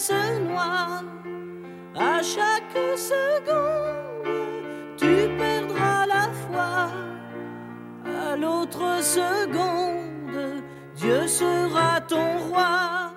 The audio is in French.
se noie. À chaque seconde, tu perdras la foi. À l'autre seconde, Dieu sera ton roi.